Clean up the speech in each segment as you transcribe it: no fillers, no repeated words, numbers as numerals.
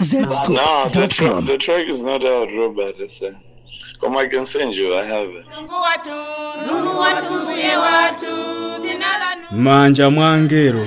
No, Zscoop.com. the track is not out, Robert. Come, I can send you. I have it. Manja mwangero.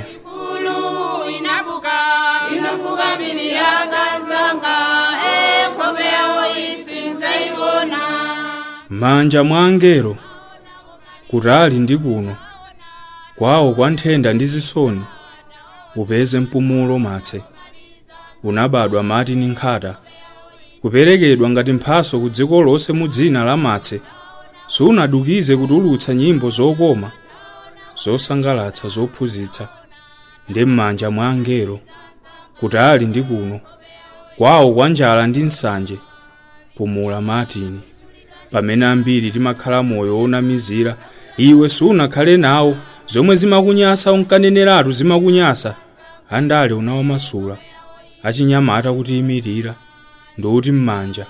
Manja mwangero. Kutali ndi kuno. Kwawo kwa nthenda ndi zisoni. Upeze mpumulo matse. Unabadwa mati ni nkhata. Kuperekedwa ngati mphaso ku dziko lonse mu dzina la matse. Sunadukize kutulutsa nyimbo zokoma, zosangalatsa zophunzitsa. Ndi m'manja mwa angelo. Kutali ndi kuno. Kwawo kwa njala ndi nsanje. Pumula matini. Pamene ambiri timakhala moyo onamizira, iwe sunakhale nawo, zomwe zimakunyasa unkaneneratu zimakunyasa. Andale unawamasula. Achinyamata kuti imirira. Ndoti m'manja.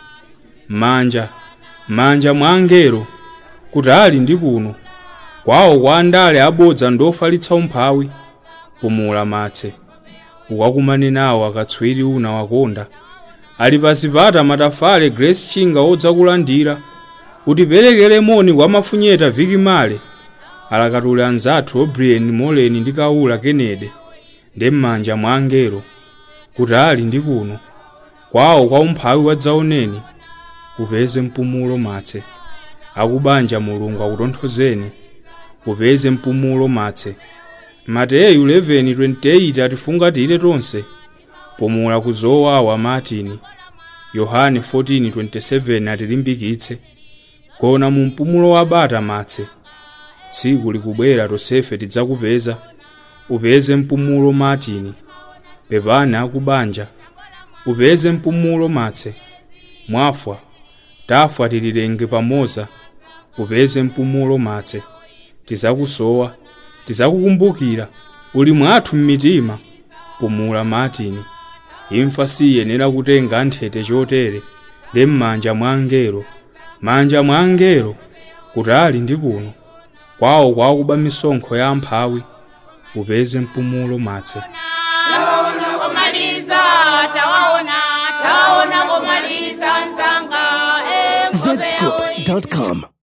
Manja mwa angelo. Kutali ndi kuno. Kwawo kwa andale abodza ndofalitsa umphawi. Pumula matse. Ukakumane nawo akatswiri una wakonda. Ali pasipata matafale Grace Chinga odzakulandira. Utiperekere moni kwa mafunyeta Viki Male. Alakatule anzathu O'Brien Moleni ndi Kaula Kennedy. Ndi m'manja mwa angelo. Kutali ndi kuno. Kwawo kwa umphawi wadzaoneni. Upeze mpumulo matse. Akubanja Mulungu akutonthozeni. Upeze mpumulo matse. Mateyu 11:28 atifungatire tonse. Pumula kuzowawa matini. Yohane 14:27 atilimbikitse. Gona mu mpumulo wabata matse. Tsiku likubwera tosefe tidzakupeza. Upeze mpumulo matini. Pepani akubanja. Upeze mpumulo matse. Mwafwa. Tafwa tililenge pamoza. Upeze mpumulo matse. Tizakusowa. Tizakukumbukira. Uli mwathu m'mitima. Pumula matini. Imfa siyenera kutenga nthete chotere. Ndi m'manja mwa angelo. Manja mwa angelo. Kutali ndi kuno. Kwawo kwakuba misonkho ya amphawi. Upeze mpumulo matse. Zscoop.com.